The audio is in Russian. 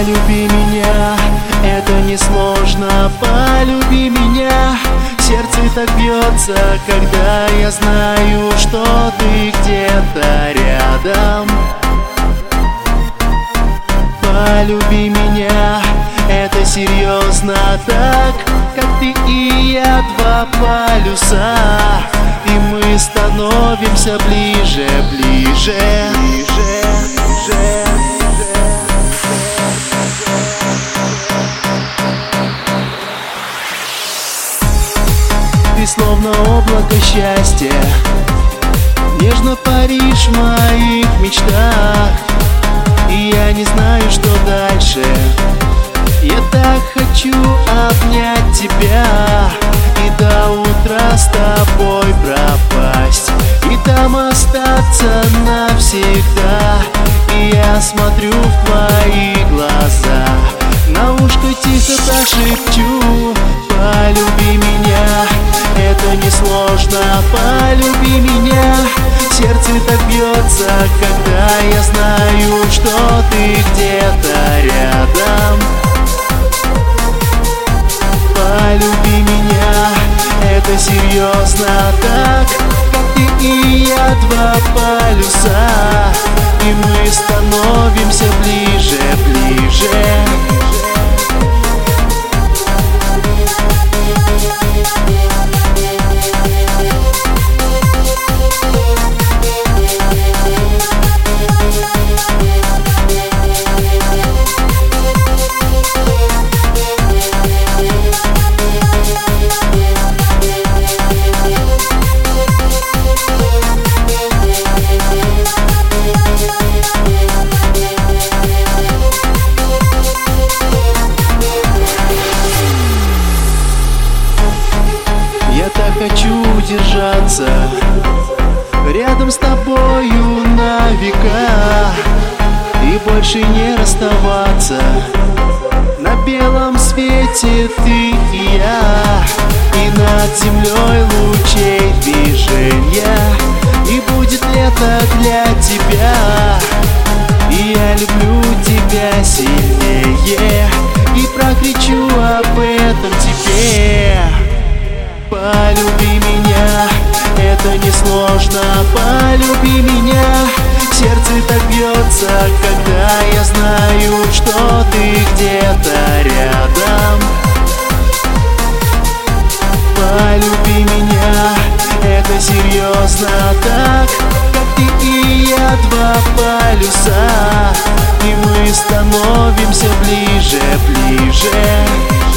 Полюби меня, это несложно, полюби меня. Сердце так бьется, когда я знаю, что ты где-то рядом. Полюби меня, это серьезно, так как ты и я два полюса, и мы становимся ближе, ближе, ближе, ближе. Ты словно облако счастья, нежно паришь в моих мечтах, и я не знаю, что дальше. Я так хочу обнять тебя и до утра с тобой пропасть, и там остаться навсегда. И я смотрю в твои глаза, на ушко тихо прошепчу: полюби меня, это несложно, полюби меня. Сердце так бьется, когда я знаю, что ты где-то рядом. Полюби меня, это серьезно, так как ты и я два полюса, и мы становимся ближе, ближе. Я так хочу держаться рядом с тобою на века и больше не расставаться. На белом свете ты и я, и над землей лучей движения, и будет лето для тебя. И я люблю тебя сильнее, и прокричу об этом тебе. Полюби меня, это несложно, полюби меня. Сердце так бьется, когда я знаю, что ты где-то рядом. Полюби меня, это серьезно, так как ты и я два полюса, и мы становимся ближе, ближе.